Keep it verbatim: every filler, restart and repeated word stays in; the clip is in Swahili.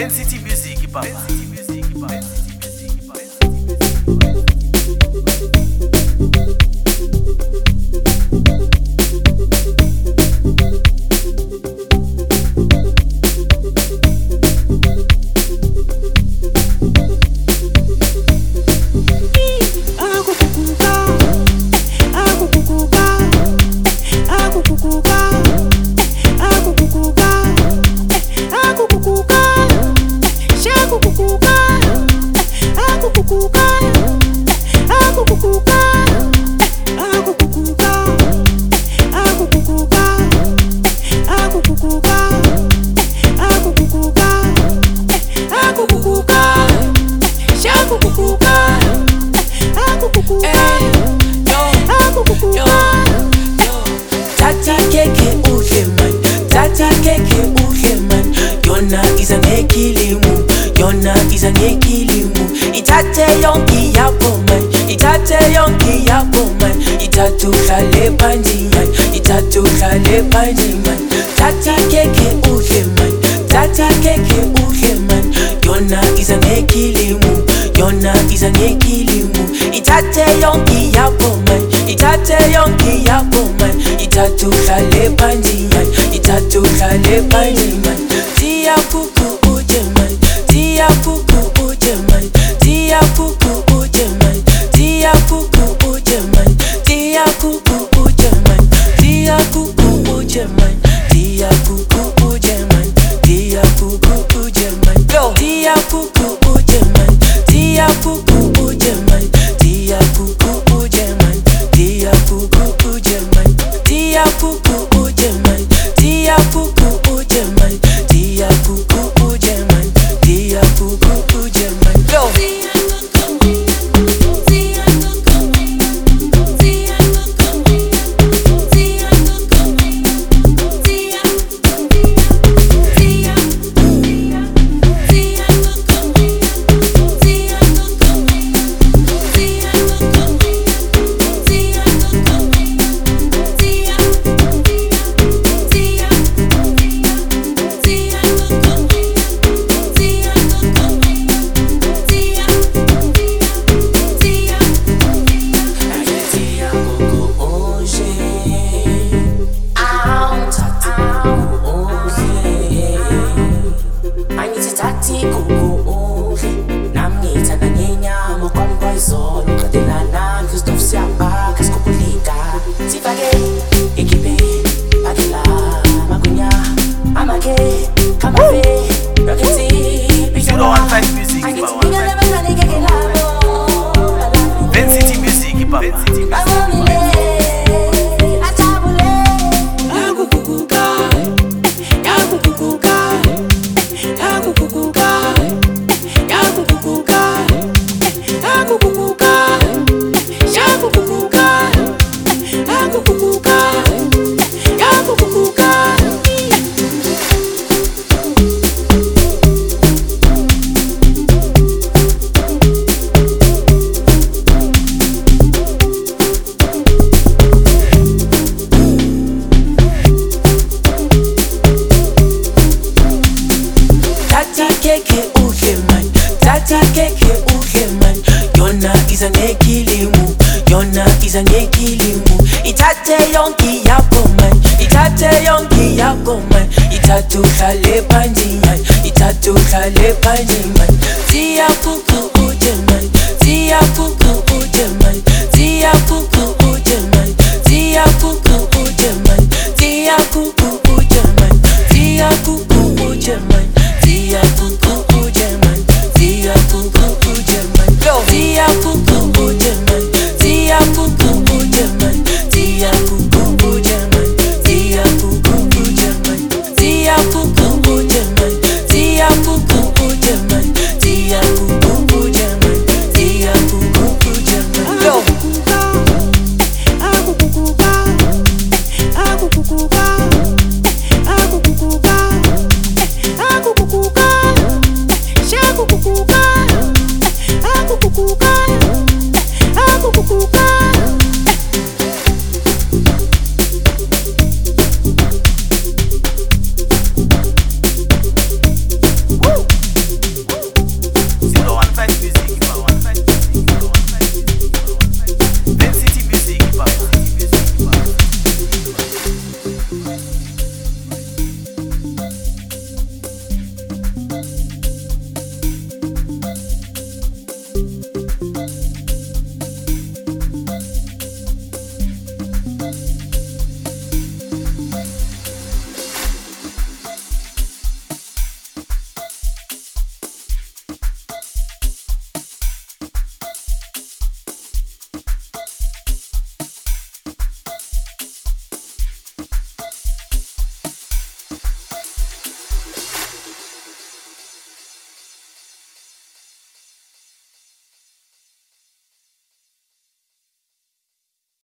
Ben City Music, papa. Yona izanekilimu ithathe yonke yakho man ithathe yonke yakho man ithathe uhlale phansi man ithathe uhlale phansi man thatha keke udle man thatha keke udle man yona izanekilimu yona izanekilimu ithathe yonke yakho man ithathe yonke yakho man ithathe uhlale phansi man ithathe uhlale phansi man tia kuku uje man tia kuku uje man tia kuku uje man tia kuku uje man tia kuku uje man tia kuku uje man tia kuku uje man tia kuku uje man tia kuku uje man tia kuku uje man tia kuku uje man tia kuku uje man tia kuku uje man tia kuku uje man tia kuku uje man tia kuku uje man yo Yona izanekilimu ithathe yonke yakho man ithathe yonke yakho man ithathe uhlale phansi man ithathe uhlale phansi man tia kuku uje man tia kuku uje man tia kuku